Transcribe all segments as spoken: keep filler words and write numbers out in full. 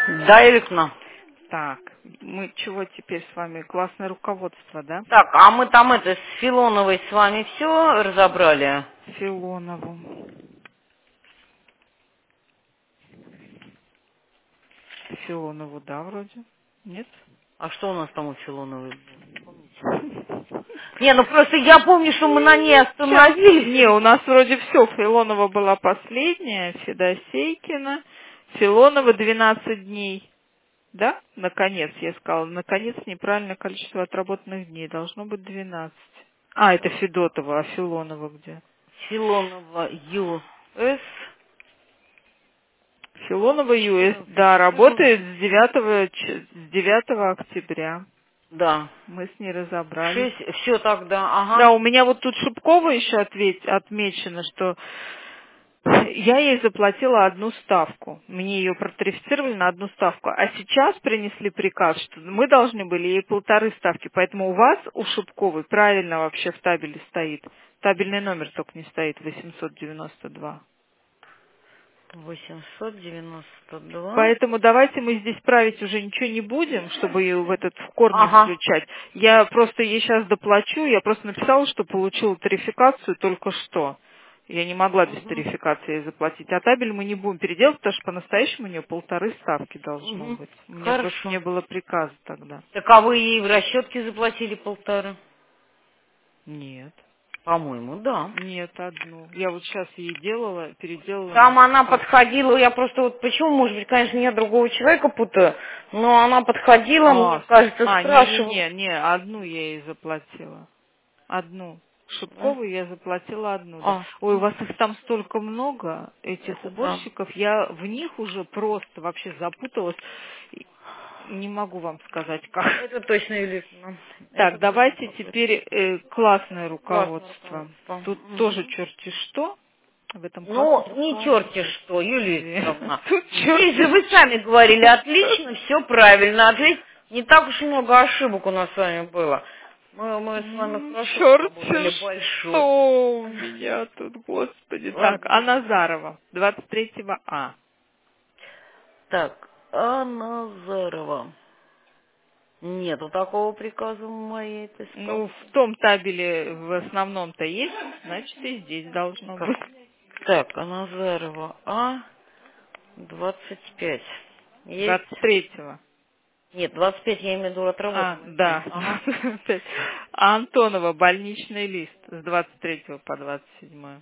Да, Ирина. Так, мы чего теперь с вами? Классное руководство, да? Так, а мы там это с Филоновой с вами все разобрали? Филонову. Филонову, да, вроде? Нет? А что у нас там у Филоновой было? Не помните? Не, ну просто я помню, что мы на ней Сейчас. Не, остановились. у нас вроде все. Филонова была последняя, Федосейкина. Филонова двенадцать дней. Да? Наконец, я сказала. Наконец, неправильное количество отработанных дней. Должно быть двенадцать. А, это Федотова, а Филонова где? Филонова ю эс. Филонова ю эс, да, работает четырнадцать. с девятого, ч- с девятого октября. Да. Мы с ней разобрались. Шесть. Все тогда, Да, ага. у меня вот тут Шубкова еще ответь- отмечено, что я ей заплатила одну ставку. Мне ее протарифицировали на одну ставку. А сейчас принесли приказ, что мы должны были ей полторы ставки. Поэтому у вас, у Шубковой, правильно вообще в табеле стоит. Табельный номер только не стоит, восемьсот девяносто два. восемьсот девяносто два. Поэтому давайте мы здесь править уже ничего не будем, чтобы ее в этот в корне Ага. включать. Я просто ей сейчас доплачу, я просто написала, что получила тарификацию только что. Я не могла без Угу. тарификации ей заплатить. А табель мы не будем переделывать, потому что по-настоящему у нее полторы ставки должно Угу. быть. У меня просто Хорошо. не было приказа тогда. Так а вы ей в расчетке заплатили полтора? Нет. По-моему, да. Нет, одну. Я вот сейчас ей делала, переделала на Там она ставку. подходила, я просто вот почему, может быть, конечно, я другого человека путаю, но она подходила, мне А, кажется, а, спрашивала. не-не-не, не, одну я ей заплатила. Одну. Да? Шипковую я заплатила одну, да. А, Ой, у вас их там столько много, этих это да. уборщиков. Я в них уже просто вообще запуталась. И не могу вам сказать, как. Это точно, Юлия. Так, Это точно давайте какое-то. теперь э, классное Классное руководство. руководство. Тут тоже Мгм. черти что. В этом классном Ну, не черти руководстве. что, Юлия Две. Викторовна. Тут Здесь же черти вы сами говорили, отлично, все правильно. Ответь, не так уж много ошибок у нас с вами было. Мы, мы с вами хорошо черти поработали, большой. что у меня тут, господи. Так, а Ладно. Назарова, двадцать третьего А. Так, а Назарова. Нету такого приказа в моей этой Ну, справке. в том табеле в основном-то есть, значит и здесь должно Как? быть. Так, а Назарова А двадцать пять. Есть? двадцать третьего. Нет, двадцать пять я имею в виду А, отработанных дней. да. Ага. А Антонова больничный лист с двадцать третьего по двадцать седьмое.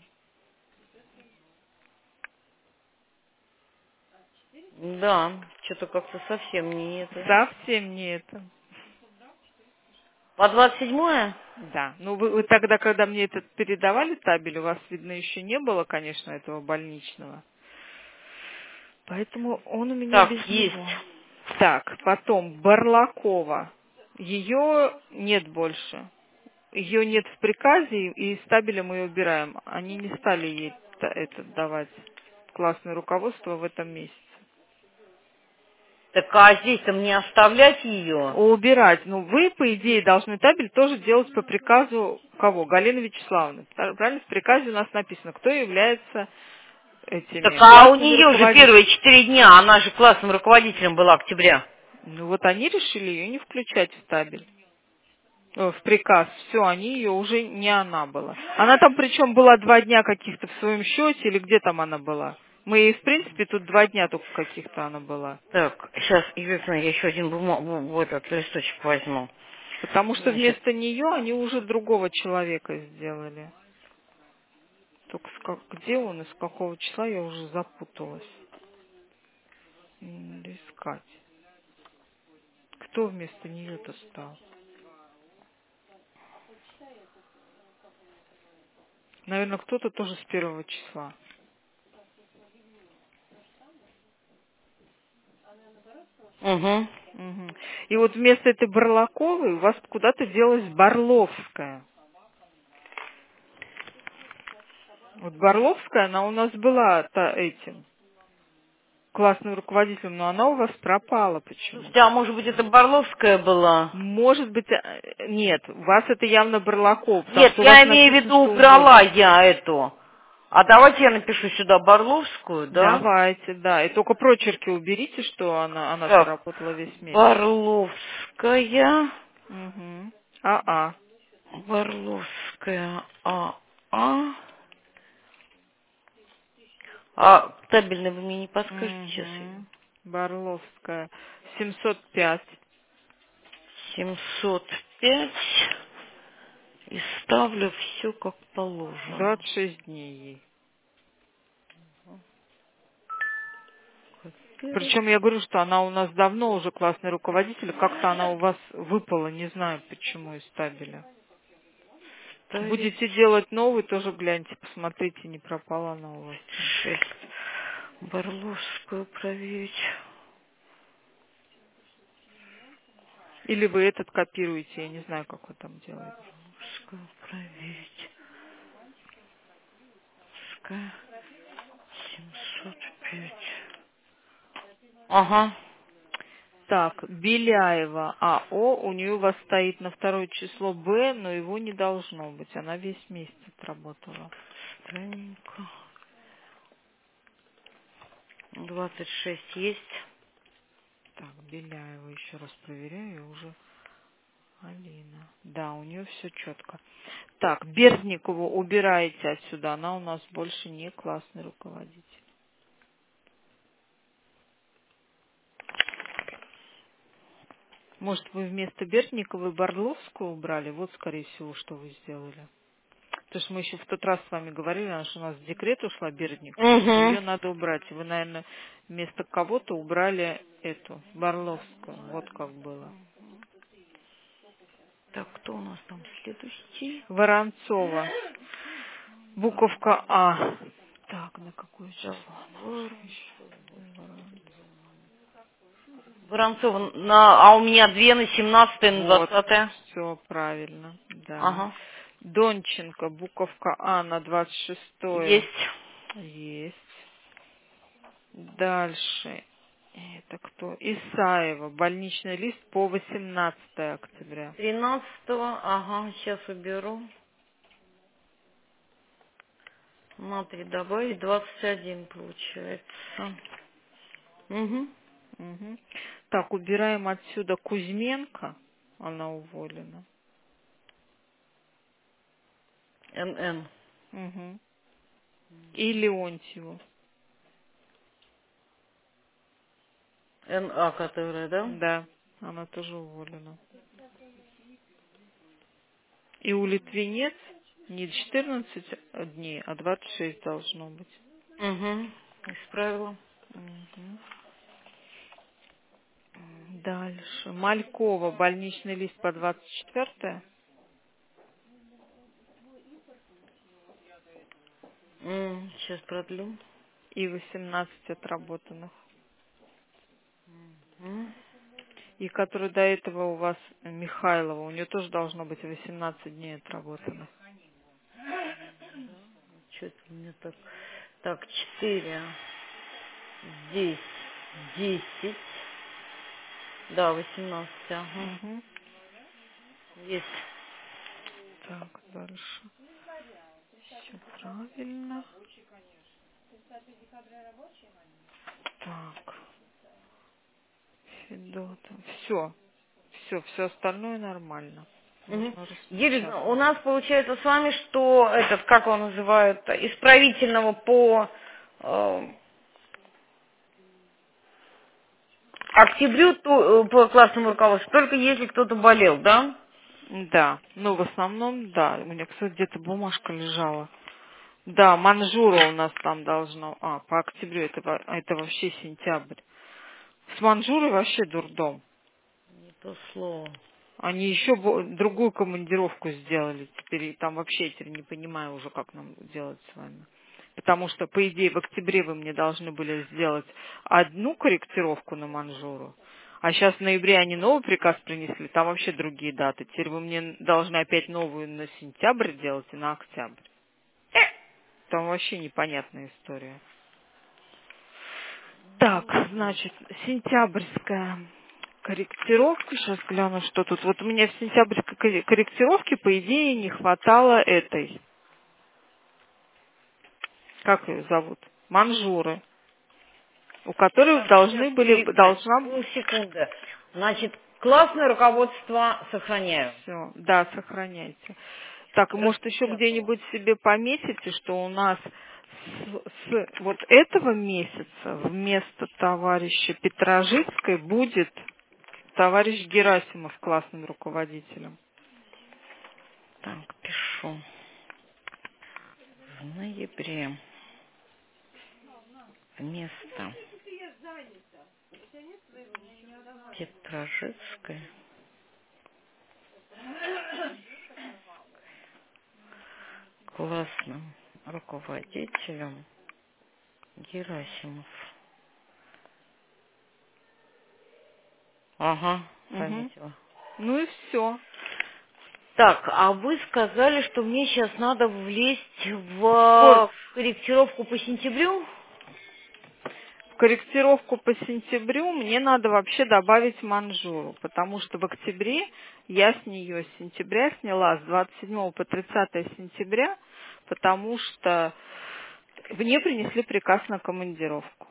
Да, что-то как-то совсем не это. Совсем не это. По двадцать седьмое? Да. Ну, вы, вы тогда, когда мне этот передавали табель, у вас, видно, еще не было, конечно, этого больничного. Поэтому он у меня Так, без есть. него. Так, потом Барлакова. Ее нет больше. Ее нет в приказе, и из табеля мы ее убираем. Они не стали ей та- это давать. Классное руководство в этом месяце. Так, а здесь-то мне оставлять ее? Убирать. Ну, вы, по идее, должны табель тоже делать по приказу кого? Галины Вячеславовны. Правильно? В приказе у нас написано, кто является Так, этими а у классными нее же руководителями. первые четыре дня, она же классным руководителем была октября. Ну, вот они решили ее не включать в табель. Э, В приказ. Все, они ее уже не она была. Она там причем была два дня каких-то в своем счете, или где там она была? Мы ей, в принципе, тут два дня только каких-то она была. Так, сейчас, единственное, я еще один бумаг, вот этот листочек возьму. Потому что Значит, вместо нее они уже другого человека сделали. Только с как- где он и с какого числа я уже запуталась. М, Надо искать. Кто вместо нее-то стал? Наверное, кто-то тоже с первого числа. угу. Мгм. И вот вместо этой Барлаковой у вас куда-то делась Барловская. Вот Барловская, она у нас была та, этим классным руководителем, но она у вас пропала Слушайте, почему-то. а может быть это Барловская была? Может быть, э, нет, у вас это явно Барлаков, потому Нет, что у вас я имею в написано, виду, что убрала уборщик. я эту. А давайте я напишу сюда Барловскую, да? Давайте, да. И только прочерки уберите, что она, она Так, работала весь месяц. Барловская. Угу. А-а. Барловская А А. А табельный вы мне не подскажете сейчас? Угу. Барловская. семьсот пять. семьсот пять. И ставлю все как положено. двадцать шесть дней ей. Копировать. Причем я говорю, что она у нас давно уже классный руководитель, как-то она у вас выпала, не знаю почему из табеля. Ставить Будете делать новый, тоже гляньте, посмотрите, не пропала она у вас. шесть. Барловскую проверить. Или вы этот копируете, я не знаю, как вы там делаете. Барловскую проверить. Барловская семьсот пять. Ага. Так, Беляева АО, у нее у вас стоит на второе число Б, но его не должно быть, она весь месяц отработала. Странненько. двадцать шесть есть. Так, Беляева еще раз проверяю, уже Алина. Да, у нее все четко. Так, Бердникову убираете отсюда, она у нас больше не классный руководитель. Может, вы вместо Бердниковой Барловскую убрали? Вот, скорее всего, что вы сделали. Потому что мы еще в тот раз с вами говорили, она же у нас в декрет ушла Бердникова, что Угу. ее надо убрать. Вы, наверное, вместо кого-то убрали эту, Барловскую. Вот как было. Так, кто у нас там следующий? Воронцова. Буковка А. Так, на какое Так, число она ушла еще? Воронцова, на, а у меня две на семнадцатое, на Вот, двадцатое. все правильно, да. Ага. Донченко, буковка А на двадцать шестое. Есть. Есть. Дальше. Это кто? Исаева. Больничный лист по восемнадцатое октября. тринадцатого, ага, сейчас уберу. На три добавить, двадцать один получается. Угу. Мгм. Так, убираем отсюда Кузьменко. Она уволена. Н Н. Мгм. И Леонтьеву. Н А, которая, да? Да, она тоже уволена. И у Литвинец не четырнадцать дней, а двадцать шесть должно быть. Угу. Исправила. Мгм. Дальше. Малькова. Больничный лист по двадцать четвёртое. М, сейчас продлю. И восемнадцать отработанных. М. И который до этого у вас Михайлова, у нее тоже должно быть восемнадцать дней отработанных. Что это у меня так? Так, четыре. Здесь десять. Да, восемнадцать, ага. Угу. Есть. Так, дальше. Все правильно. Так, Федотов. Все. Все, все остальное нормально. Мгм. Можно Юрий, у распечатывать. нас получается с вами, что этот, как его называют, исправительного по э, октябрю то- э, по классному руководству, только если кто-то болел, да? Да, ну в основном, да. У меня, кстати, где-то бумажка лежала. Да, Манжура у нас там должно. А, по октябрю это, во- это вообще сентябрь. С Манжурой вообще дурдом. Не то слово. Они еще бо- другую командировку сделали. Теперь и там вообще я теперь не понимаю уже, как нам делать с вами. Потому что, по идее, в октябре вы мне должны были сделать одну корректировку на Манжуру, а сейчас в ноябре они новый приказ принесли, там вообще другие даты. Теперь вы мне должны опять новую на сентябрь делать и на октябрь. Там вообще непонятная история. Так, значит, сентябрьская корректировка. Сейчас гляну, что тут. Вот у меня в сентябрьской корре- корректировке, по идее, не хватало этой. как ее зовут? Манжуры, у которых должны были, должна... Секунды. Значит, классное руководство сохраняю. Все, да, сохраняйте. Так, может, еще где-нибудь себе пометите, что у нас с, с вот этого месяца вместо товарища Петрожицкой будет товарищ Герасимов классным руководителем. Так, пишу. В ноябре вместо Петрожицкой классным руководителем Герасимов. Ага, заметила. Угу. Ну и все. Так, а вы сказали, что мне сейчас надо влезть в корректировку по сентябрю? В корректировку по сентябрю мне надо вообще добавить Манжуру, потому что в октябре я с нее с сентября сняла с двадцать седьмого по тридцатое сентября, потому что мне принесли приказ на командировку.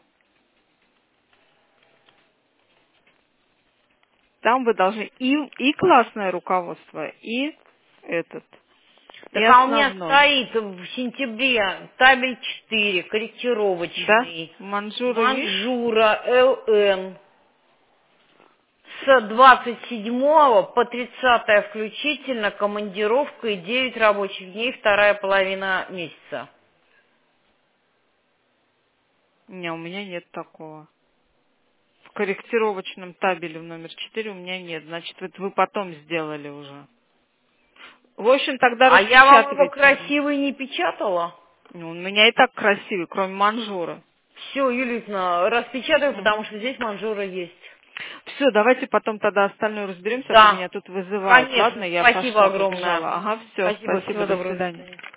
Там вы должны и, и классное руководство, и этот. Так и а у меня основной. стоит в сентябре табель четыре, корректировочный. Да? Манжура, Манжура, эл эн. С двадцать седьмого по тридцатое включительно командировка и девять рабочих дней, вторая половина месяца. Не, у меня нет такого. В корректировочном табеле в номер четыре у меня нет. Значит, это вы потом сделали уже. В общем, тогда А я вам его распечатывайте. красивый не печатала? Ну, у меня и так красивый, кроме манжура. Все, Юлитна, распечатаю, Угу. потому что здесь манжура есть. Все, давайте потом тогда остальное разберемся, а Да, то меня тут вызывают. конечно, Ладно, я спасибо пошла, огромное. побежала. Ага, все, Спасибо, спасибо, всего до доброго, до свидания. свидания.